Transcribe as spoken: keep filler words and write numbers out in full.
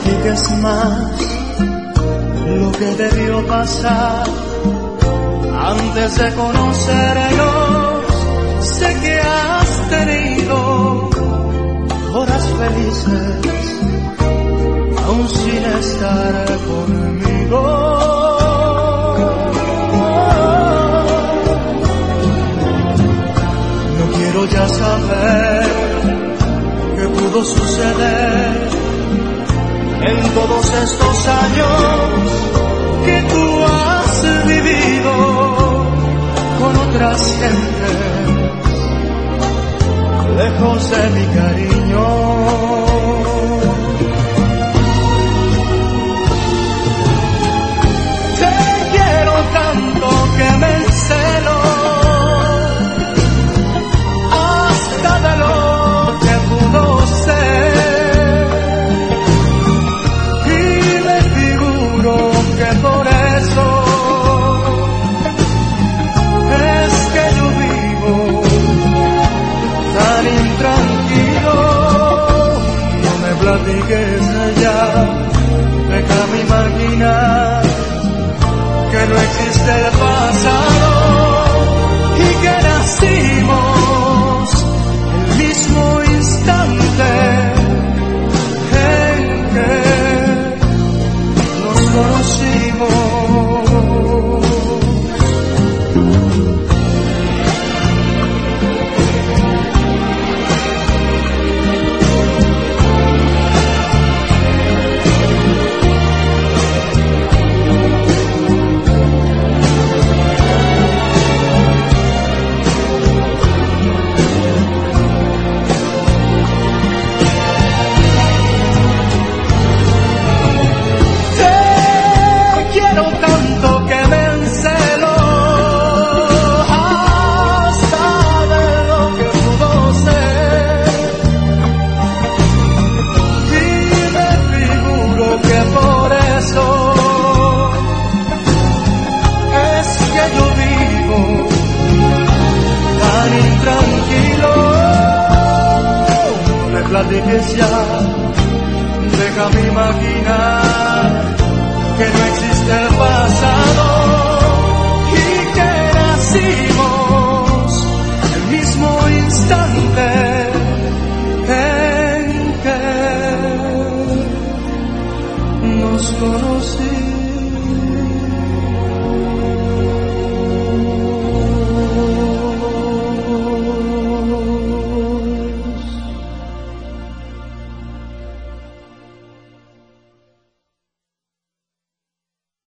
platiques más lo que debió pasar antes de conocernos. Sé que has tenido horas felices aún sin estar conmigo. No quiero ya saber qué pudo suceder en todos estos años que tú has vivido con otras gentes, lejos de mi cariño. Te quiero tanto que me encelo hasta de lo que pudo ser, y me figuro que por eso es que yo vivo tan intranquilo. No me platiques ya, déjame imaginar que no existe el pasado y que nacimos el mismo instante en que nos conocimos. Platiques ya, déjame imaginar que no existe el pasado y que nacimos el mismo instante en que nos conocimos.